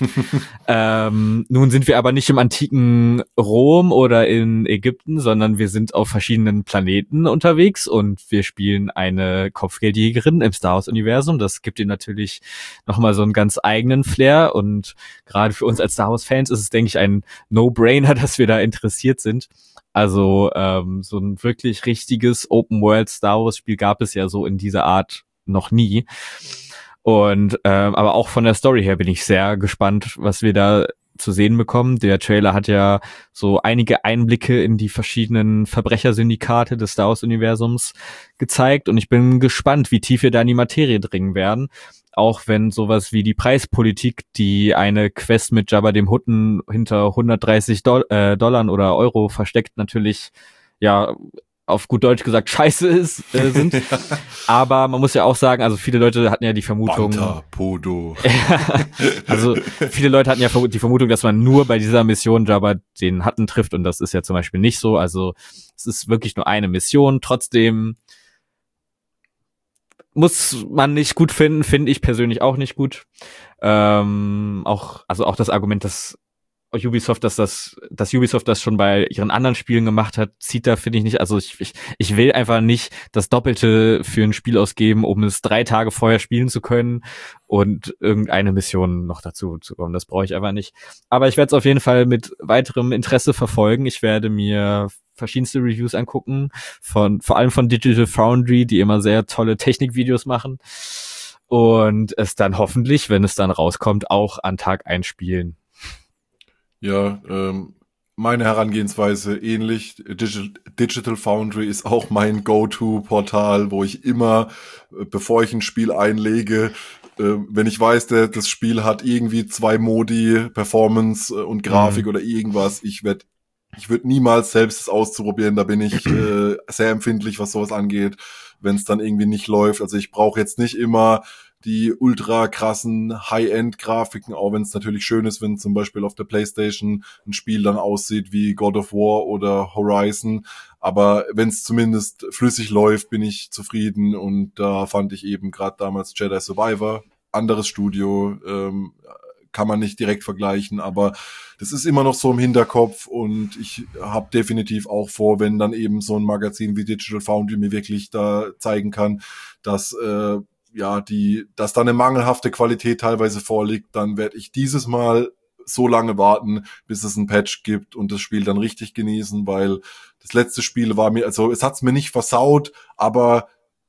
Nun sind wir aber nicht im antiken Rom oder in Ägypten, sondern wir sind auf verschiedenen Planeten unterwegs und wir spielen eine Kopfgeldjägerin im Star Wars-Universum. Das gibt ihm natürlich nochmal so einen ganz eigenen Flair und gerade für uns als Star Wars-Fans ist es, denke ich, ein No-Brainer, dass wir da interessiert sind. Also so ein wirklich richtiges Open-World-Star Wars-Spiel gab es ja so in dieser Art noch nie. Und aber auch von der Story her bin ich sehr gespannt, was wir da zu sehen bekommen. Der Trailer hat ja so einige Einblicke in die verschiedenen Verbrechersyndikate des Star Wars-Universums gezeigt und ich bin gespannt, wie tief wir da in die Materie dringen werden. Auch wenn sowas wie die Preispolitik, die eine Quest mit Jabba dem Hutten hinter 130 Dollar oder Euro versteckt, natürlich ja auf gut Deutsch gesagt scheiße sind. Aber man muss ja auch sagen, also viele Leute hatten ja die Vermutung... Banta, Podo. Also viele Leute hatten ja die Vermutung, dass man nur bei dieser Mission Jabba den Hutten trifft und das ist ja zum Beispiel nicht so. Also es ist wirklich nur eine Mission. Trotzdem muss man nicht gut finden, finde ich persönlich auch nicht gut. Auch das Argument, dass Ubisoft, dass Ubisoft das schon bei ihren anderen Spielen gemacht hat, zieht da, finde ich nicht. Also ich will einfach nicht das Doppelte für ein Spiel ausgeben, um es 3 Tage vorher spielen zu können und irgendeine Mission noch dazu zu kommen. Das brauche ich einfach nicht. Aber ich werde es auf jeden Fall mit weiterem Interesse verfolgen. Ich werde mir verschiedenste Reviews angucken, vor allem von Digital Foundry, die immer sehr tolle Technikvideos machen und es dann hoffentlich, wenn es dann rauskommt, auch an Tag 1 spielen. Ja, meine Herangehensweise ähnlich. Digital Foundry ist auch mein Go-To-Portal, wo ich immer, bevor ich ein Spiel einlege, wenn ich weiß, das Spiel hat irgendwie 2 Modi, Performance und Grafik oder irgendwas, ich würde niemals selbst es auszuprobieren, da bin ich sehr empfindlich, was sowas angeht, wenn es dann irgendwie nicht läuft. Also ich brauche jetzt nicht immer die ultra krassen High-End-Grafiken, auch wenn es natürlich schön ist, wenn zum Beispiel auf der PlayStation ein Spiel dann aussieht wie God of War oder Horizon. Aber wenn es zumindest flüssig läuft, bin ich zufrieden. Und da fand ich eben gerade damals Jedi Survivor, anderes Studio, kann man nicht direkt vergleichen, aber das ist immer noch so im Hinterkopf und ich habe definitiv auch vor, wenn dann eben so ein Magazin wie Digital Foundry mir wirklich da zeigen kann, dass dass da eine mangelhafte Qualität teilweise vorliegt, dann werde ich dieses Mal so lange warten, bis es ein Patch gibt und das Spiel dann richtig genießen, weil das letzte Spiel war mir, also es hat's mir nicht versaut, aber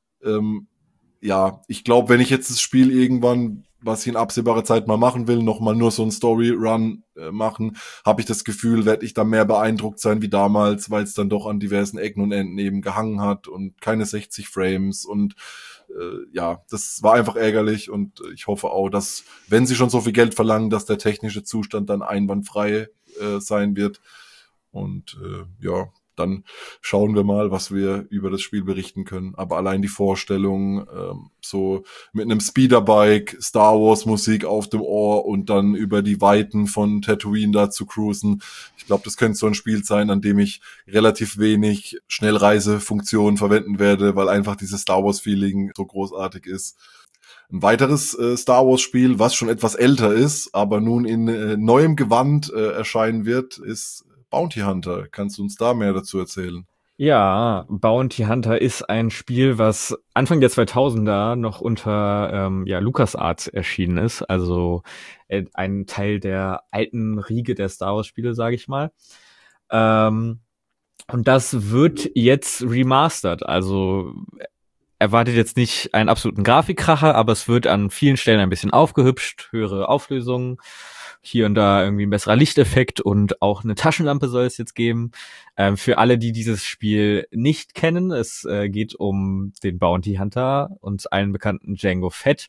ich glaube, wenn ich jetzt das Spiel irgendwann, was ich in absehbarer Zeit mal machen will, nochmal nur so einen Story-Run machen, habe ich das Gefühl, werde ich da mehr beeindruckt sein wie damals, weil es dann doch an diversen Ecken und Enden eben gehangen hat und keine 60 Frames und das war einfach ärgerlich und ich hoffe auch, dass, wenn sie schon so viel Geld verlangen, dass der technische Zustand dann einwandfrei sein wird und dann schauen wir mal, was wir über das Spiel berichten können. Aber allein die Vorstellung, so mit einem Speederbike, Star Wars Musik auf dem Ohr und dann über die Weiten von Tatooine da zu cruisen, ich glaube, das könnte so ein Spiel sein, an dem ich relativ wenig Schnellreisefunktionen verwenden werde, weil einfach dieses Star Wars Feeling so großartig ist. Ein weiteres Star Wars Spiel, was schon etwas älter ist, aber nun in neuem Gewand erscheinen wird, ist Bounty Hunter. Kannst du uns da mehr dazu erzählen? Ja, Bounty Hunter ist ein Spiel, was Anfang der 2000er noch unter LucasArts erschienen ist, also ein Teil der alten Riege der Star Wars Spiele, sage ich mal. Und das wird jetzt remastered, also erwartet jetzt nicht einen absoluten Grafikkracher, aber es wird an vielen Stellen ein bisschen aufgehübscht, höhere Auflösungen, hier und da irgendwie ein besserer Lichteffekt und auch eine Taschenlampe soll es jetzt geben. Für alle, die dieses Spiel nicht kennen, es geht um den Bounty Hunter und allen bekannten Jango Fett.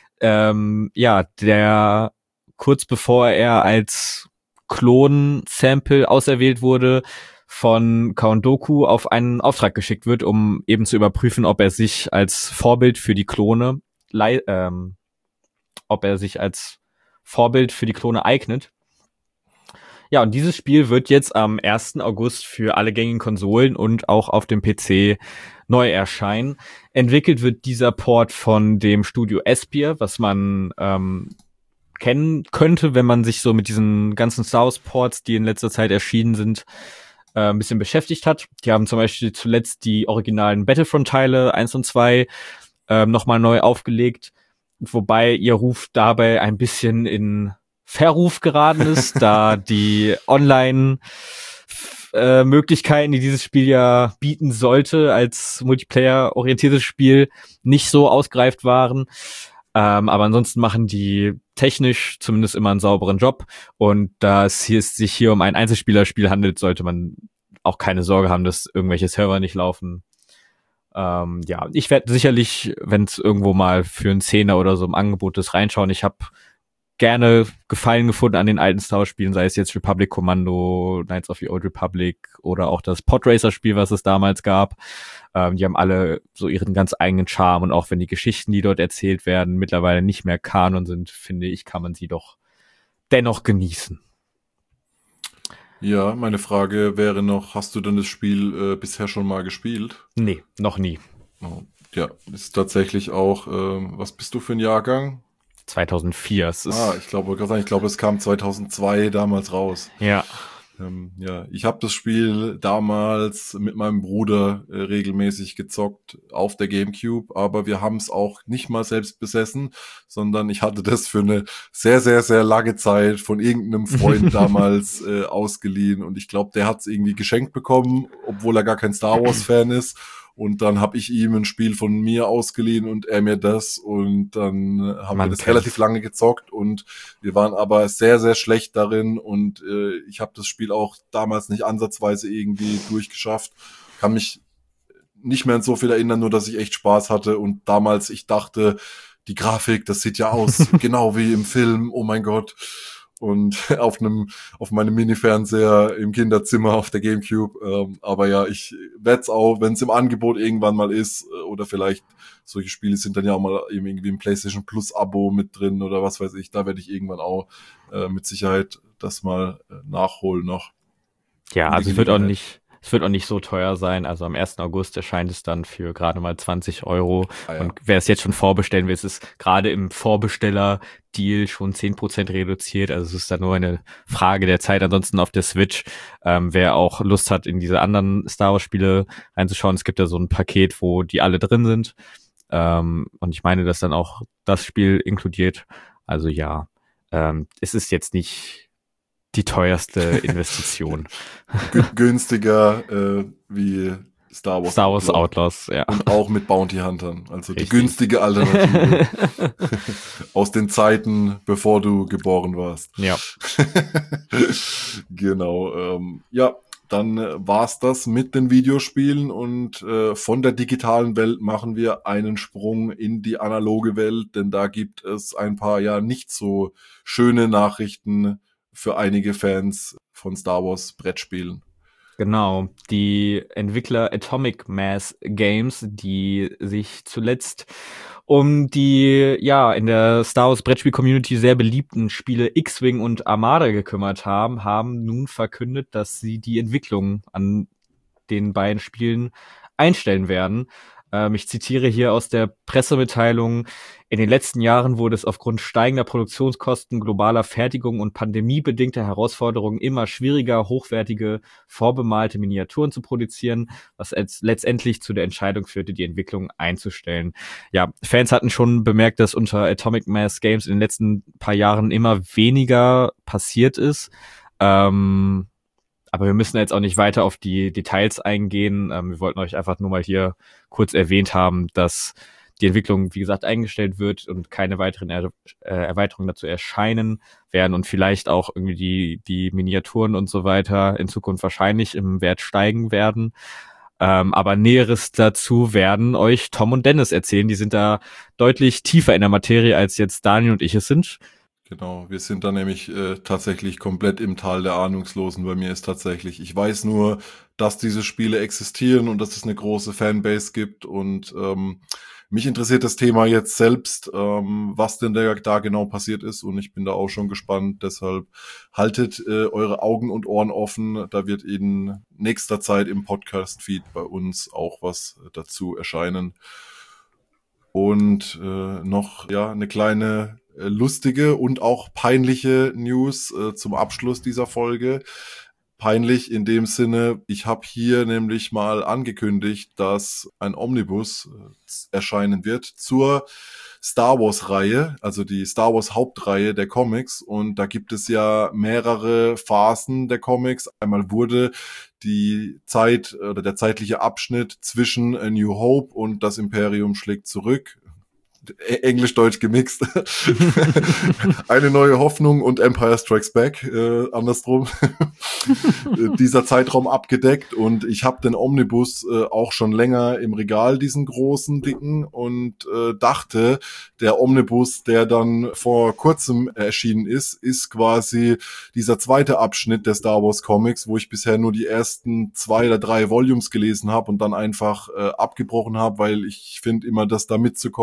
Der kurz bevor er als Klon-Sample auserwählt wurde, von Count Dooku auf einen Auftrag geschickt wird, um eben zu überprüfen, ob er sich als Vorbild für die Klone eignet. Ja, und dieses Spiel wird jetzt am 1. August für alle gängigen Konsolen und auch auf dem PC neu erscheinen. Entwickelt wird dieser Port von dem Studio Espia, was man kennen könnte, wenn man sich so mit diesen ganzen Star Wars Ports, die in letzter Zeit erschienen sind, ein bisschen beschäftigt hat. Die haben zum Beispiel zuletzt die originalen Battlefront-Teile 1 und 2 nochmal neu aufgelegt, wobei ihr Ruf dabei ein bisschen in Verruf geraten ist, da die Online-Möglichkeiten, die dieses Spiel ja bieten sollte, als Multiplayer-orientiertes Spiel nicht so ausgereift waren. Aber ansonsten machen die technisch zumindest immer einen sauberen Job. Und da es sich hier um ein Einzelspielerspiel handelt, sollte man auch keine Sorge haben, dass irgendwelche Server nicht laufen. Ich werde sicherlich, wenn es irgendwo mal für einen Zehner oder so im Angebot ist, reinschauen. Ich habe gerne Gefallen gefunden an den alten Star Wars Spielen, sei es jetzt Republic Commando, Knights of the Old Republic oder auch das Podracer Spiel, was es damals gab. Die haben alle so ihren ganz eigenen Charme und auch wenn die Geschichten, die dort erzählt werden, mittlerweile nicht mehr Kanon sind, finde ich, kann man sie doch dennoch genießen. Ja, meine Frage wäre noch, hast du denn das Spiel bisher schon mal gespielt? Nee, noch nie. Oh, ja, ist tatsächlich auch, was bist du für ein Jahrgang? 2004. Ich glaube, es kam 2002 damals raus. Ja. Ja, ich habe das Spiel damals mit meinem Bruder regelmäßig gezockt auf der GameCube, aber wir haben es auch nicht mal selbst besessen, sondern ich hatte das für eine sehr, sehr, sehr lange Zeit von irgendeinem Freund damals ausgeliehen und ich glaube, der hat es irgendwie geschenkt bekommen, obwohl er gar kein Star Wars-Fan ist. Und dann habe ich ihm ein Spiel von mir ausgeliehen und er mir das und dann haben wir Man das relativ kennt's. lange gezockt und wir waren aber sehr, sehr schlecht darin und ich habe das Spiel auch damals nicht ansatzweise irgendwie durchgeschafft. Kann mich nicht mehr an so viel erinnern, nur dass ich echt Spaß hatte und damals ich dachte, die Grafik, das sieht ja aus genau wie im Film, oh mein Gott. Und auf meinem Mini-Fernseher im Kinderzimmer auf der GameCube. Aber ja, ich werde es auch, wenn es im Angebot irgendwann mal ist, oder vielleicht solche Spiele sind dann ja auch mal irgendwie im PlayStation Plus Abo mit drin oder was weiß ich, da werde ich irgendwann auch mit Sicherheit das mal nachholen noch Ja, in die also Gelegenheit. es wird auch nicht so teuer sein. Also am 1. August erscheint es dann für gerade mal 20 €. Ah ja. Und wer es jetzt schon vorbestellen will, es ist gerade im Vorbesteller-Deal schon 10% reduziert. Also es ist dann nur eine Frage der Zeit. Ansonsten auf der Switch, wer auch Lust hat, in diese anderen Star Wars-Spiele reinzuschauen, es gibt da so ein Paket, wo die alle drin sind. Und ich meine, dass dann auch das Spiel inkludiert. Also ja, es ist jetzt nicht die teuerste Investition. Günstiger wie Star Wars Star Wars Outlaw. Outlaws, ja. Und auch mit Bounty Huntern. Also die Richtig. günstige Alternative. Aus den Zeiten, bevor du geboren warst. Ja, Genau. Ja, dann war's das mit den Videospielen und von der digitalen Welt machen wir einen Sprung in die analoge Welt, denn da gibt es ein paar ja nicht so schöne Nachrichten für einige Fans von Star Wars Brettspielen. genau. Die Entwickler Atomic Mass Games, die sich zuletzt um die, ja, in der Star Wars Brettspiel-Community sehr beliebten Spiele X-Wing und Armada gekümmert haben, haben nun verkündet, dass sie die Entwicklung an den beiden Spielen einstellen werden. Ich zitiere hier aus der Pressemitteilung: In den letzten Jahren wurde es aufgrund steigender Produktionskosten, globaler Fertigung und pandemiebedingter Herausforderungen immer schwieriger, hochwertige, vorbemalte Miniaturen zu produzieren, was letztendlich zu der Entscheidung führte, die Entwicklung einzustellen. Ja, Fans hatten schon bemerkt, dass unter Atomic Mass Games in den letzten paar Jahren immer weniger passiert ist. Aber wir müssen jetzt auch nicht weiter auf die Details eingehen. Wir wollten euch einfach nur mal hier kurz erwähnt haben, dass die Entwicklung, wie gesagt, eingestellt wird und keine weiteren Erweiterungen dazu erscheinen werden und vielleicht auch irgendwie die Miniaturen und so weiter in Zukunft wahrscheinlich im Wert steigen werden. Aber Näheres dazu werden euch Tom und Dennis erzählen. Die sind da deutlich tiefer in der Materie, als jetzt Daniel und ich es sind. Genau, wir sind da nämlich tatsächlich komplett im Tal der Ahnungslosen. Bei mir ist tatsächlich, ich weiß nur, dass diese Spiele existieren und dass es eine große Fanbase gibt und mich interessiert das Thema jetzt selbst, was denn da genau passiert ist und ich bin da auch schon gespannt. Deshalb haltet eure Augen und Ohren offen. Da wird in nächster Zeit im Podcast-Feed bei uns auch was dazu erscheinen. Und noch ja eine kleine lustige und auch peinliche News zum Abschluss dieser Folge. Peinlich in dem Sinne, ich habe hier nämlich mal angekündigt, dass ein Omnibus erscheinen wird zur Star Wars Reihe, also die Star Wars Hauptreihe der Comics. Und da gibt es ja mehrere Phasen der Comics. Einmal wurde die Zeit oder der zeitliche Abschnitt zwischen A New Hope und das Imperium schlägt zurück. Englisch-Deutsch gemixt. Eine neue Hoffnung und Empire Strikes Back, andersrum. Dieser Zeitraum abgedeckt und ich habe den Omnibus auch schon länger im Regal, diesen großen, dicken und dachte, der Omnibus, der dann vor kurzem erschienen ist quasi dieser zweite Abschnitt der Star Wars Comics, wo ich bisher nur die ersten 2 oder 3 Volumes gelesen habe und dann einfach abgebrochen habe, weil ich finde immer, dass da mitzukommen, was dann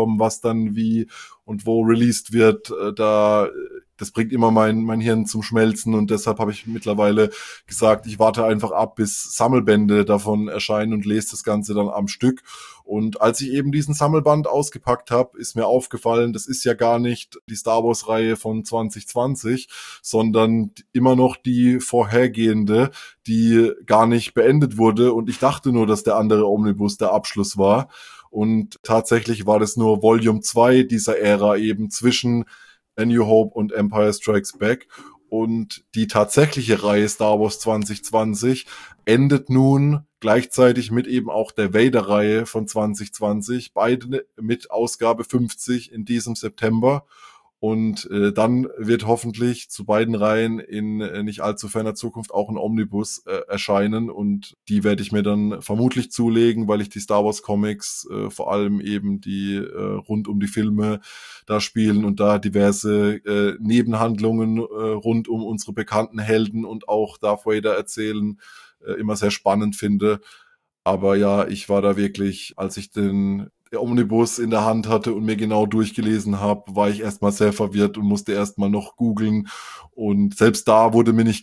dann wie und wo released wird, das bringt immer mein Hirn zum Schmelzen und deshalb habe ich mittlerweile gesagt, ich warte einfach ab, bis Sammelbände davon erscheinen und lese das Ganze dann am Stück. Und als ich eben diesen Sammelband ausgepackt habe, ist mir aufgefallen, das ist ja gar nicht die Star Wars-Reihe von 2020, sondern immer noch die vorhergehende, die gar nicht beendet wurde. Und ich dachte nur, dass der andere Omnibus der Abschluss war. Und tatsächlich war das nur Volume 2 dieser Ära eben zwischen A New Hope und Empire Strikes Back. Und die tatsächliche Reihe Star Wars 2020 endet nun gleichzeitig mit eben auch der Vader-Reihe von 2020, beide mit Ausgabe 50 in diesem September. Und dann wird hoffentlich zu beiden Reihen in nicht allzu ferner Zukunft auch ein Omnibus erscheinen. Und die werde ich mir dann vermutlich zulegen, weil ich die Star Wars Comics, vor allem eben die rund um die Filme da spielen und da diverse Nebenhandlungen rund um unsere bekannten Helden und auch Darth Vader erzählen, immer sehr spannend finde. Aber ja, ich war da wirklich, als ich der Omnibus in der Hand hatte und mir genau durchgelesen habe, war ich erstmal sehr verwirrt und musste erstmal noch googeln. Und selbst da wurde mir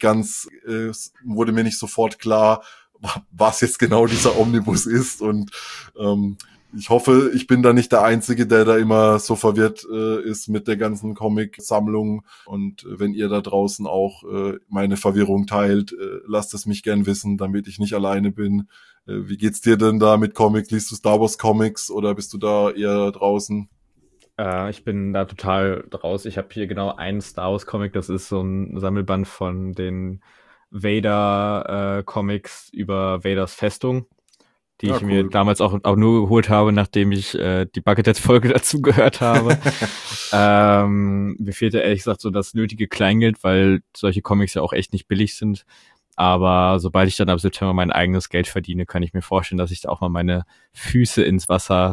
nicht sofort klar, was jetzt genau dieser Omnibus ist. Und ich hoffe, ich bin da nicht der Einzige, der da immer so verwirrt ist mit der ganzen Comic-Sammlung. Und wenn ihr da draußen auch meine Verwirrung teilt, lasst es mich gern wissen, damit ich nicht alleine bin. Wie geht's dir denn da mit Comics? Liest du Star Wars Comics oder bist du da eher draußen? Ich bin da total draus. Ich habe hier genau einen Star Wars Comic, das ist so ein Sammelband von den Vader Comics über Vaders Festung, die ich mir damals auch nur geholt habe, nachdem ich die Buckethead-Folge dazu gehört habe. Mir fehlte ehrlich gesagt so das nötige Kleingeld, weil solche Comics ja auch echt nicht billig sind. Aber sobald ich dann ab September mein eigenes Geld verdiene, kann ich mir vorstellen, dass ich da auch mal meine Füße ins Wasser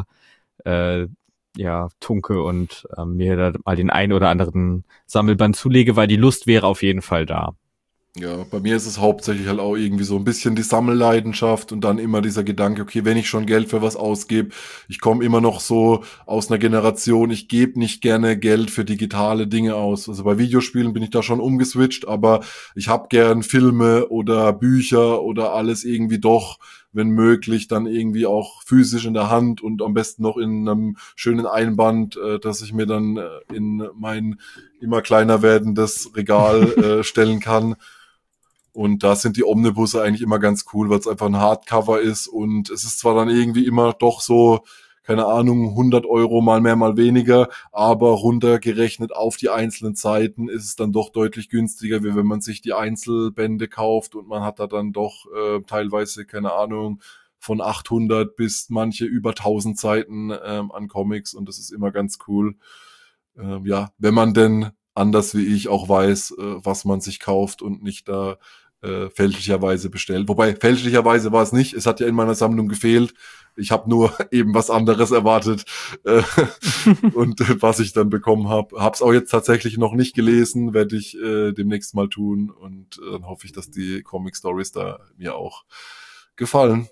tunke und mir da mal den einen oder anderen Sammelband zulege, weil die Lust wäre auf jeden Fall da. Ja, bei mir ist es hauptsächlich halt auch irgendwie so ein bisschen die Sammelleidenschaft und dann immer dieser Gedanke, okay, wenn ich schon Geld für was ausgebe, ich komme immer noch so aus einer Generation, ich gebe nicht gerne Geld für digitale Dinge aus. Also bei Videospielen bin ich da schon umgeswitcht, aber ich habe gern Filme oder Bücher oder alles irgendwie doch, wenn möglich, dann irgendwie auch physisch in der Hand und am besten noch in einem schönen Einband, dass ich mir dann in mein immer kleiner werdendes Regal stellen kann. Und da sind die Omnibusse eigentlich immer ganz cool, weil es einfach ein Hardcover ist und es ist zwar dann irgendwie immer doch so, keine Ahnung, 100 Euro mal mehr, mal weniger, aber runtergerechnet auf die einzelnen Seiten ist es dann doch deutlich günstiger, wie wenn man sich die Einzelbände kauft und man hat da dann doch teilweise, keine Ahnung, von 800 bis manche über 1000 Seiten an Comics und das ist immer ganz cool. Ja, wenn man denn anders wie ich auch weiß, was man sich kauft und nicht da fälschlicherweise bestellt. Wobei, fälschlicherweise war es nicht. Es hat ja in meiner Sammlung gefehlt. Ich habe nur eben was anderes erwartet und was ich dann bekommen habe. Habe es auch jetzt tatsächlich noch nicht gelesen, werde ich demnächst mal tun und dann hoffe ich, dass die Comic-Stories da mir auch gefallen.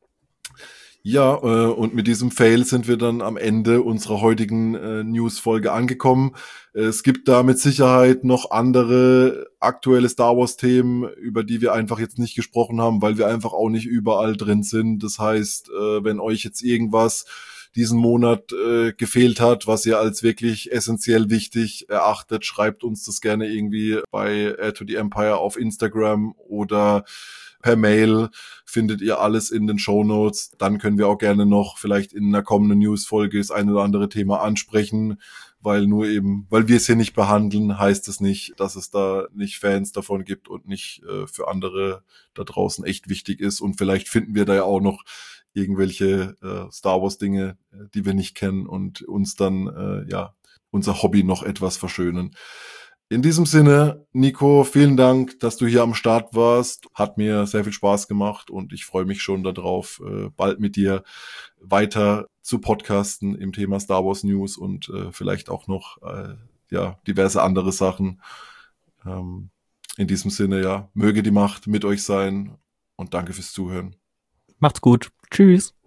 Ja, und mit diesem Fail sind wir dann am Ende unserer heutigen News-Folge angekommen. Es gibt da mit Sicherheit noch andere aktuelle Star Wars-Themen, über die wir einfach jetzt nicht gesprochen haben, weil wir einfach auch nicht überall drin sind. Das heißt, wenn euch jetzt irgendwas diesen Monat gefehlt hat, was ihr als wirklich essentiell wichtig erachtet, schreibt uns das gerne irgendwie bei Air to the Empire auf Instagram oder per Mail, findet ihr alles in den Shownotes. Dann können wir auch gerne noch vielleicht in einer kommenden Newsfolge das ein oder andere Thema ansprechen, weil wir es hier nicht behandeln, heißt es nicht, dass es da nicht Fans davon gibt und nicht für andere da draußen echt wichtig ist. Und vielleicht finden wir da ja auch noch irgendwelche Star Wars Dinge, die wir nicht kennen und uns dann unser Hobby noch etwas verschönen. In diesem Sinne, Nico, vielen Dank, dass du hier am Start warst. Hat mir sehr viel Spaß gemacht und ich freue mich schon darauf, bald mit dir weiter zu podcasten im Thema Star Wars News und vielleicht auch noch diverse andere Sachen. In diesem Sinne, ja, möge die Macht mit euch sein und danke fürs Zuhören. Macht's gut. Tschüss.